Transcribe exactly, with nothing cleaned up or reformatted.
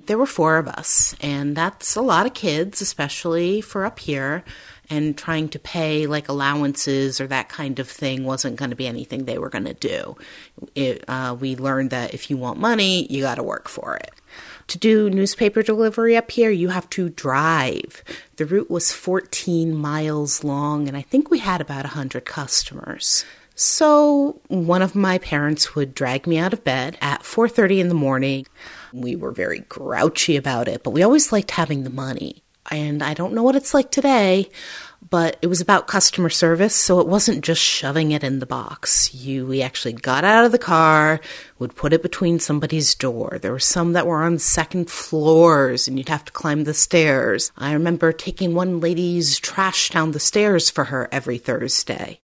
There were four of us, and that's a lot of kids, especially for up here. And trying to pay like allowances or that kind of thing wasn't going to be anything they were going to do. It, uh, we learned that if you want money, you got to work for it. To do newspaper delivery up here, you have to drive. The route was fourteen miles long, and I think we had about one hundred customers. So one of my parents would drag me out of bed at four thirty in the morning. We were very grouchy about it, but we always liked having the money. And I don't know what it's like today, but it was about customer service, so it wasn't just shoving it in the box. You, we actually got out of the car, would put it between somebody's door. There were some that were on second floors, and you'd have to climb the stairs. I remember taking one lady's trash down the stairs for her every Thursday.